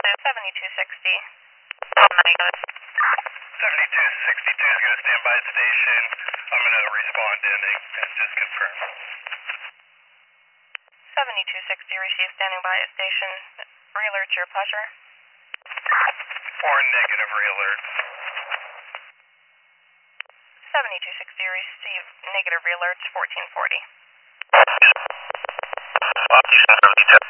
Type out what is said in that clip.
7260. 7262 is going to stand by at station. I'm going to respond in and just confirm. 7260, receive standing by at station. Realert your pleasure. Or negative realert. 7260, receive negative realert, 1440.